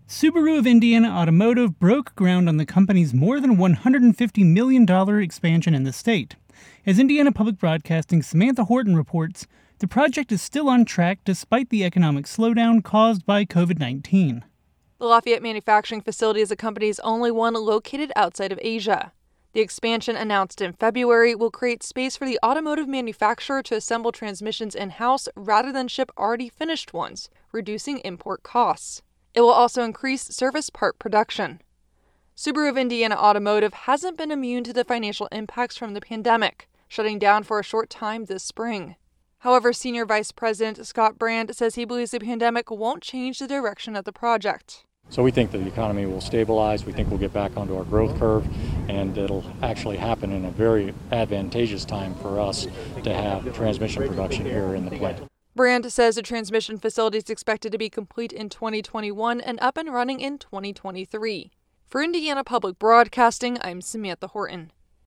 Subaru of Indiana Automotive broke ground on the company's more than $150 million expansion in the state. As Indiana Public Broadcasting's Samantha Horton reports, the project is still on track despite the economic slowdown caused by COVID-19. The Lafayette manufacturing facility is the company's only one located outside of Asia. The expansion, announced in February, will create space for the automotive manufacturer to assemble transmissions in-house rather than ship already finished ones, reducing import costs. It will also increase service part production. Subaru of Indiana Automotive hasn't been immune to the financial impacts from the pandemic, shutting down for a short time this spring. However, Senior Vice President Scott Brand says he believes the pandemic won't change the direction of the project. So we think that the economy will stabilize. We think we'll get back onto our growth curve, and it'll actually happen in a very advantageous time for us to have transmission production here in the plant. Brand says the transmission facility is expected to be complete in 2021 and up and running in 2023. For Indiana Public Broadcasting, I'm Samantha Horton.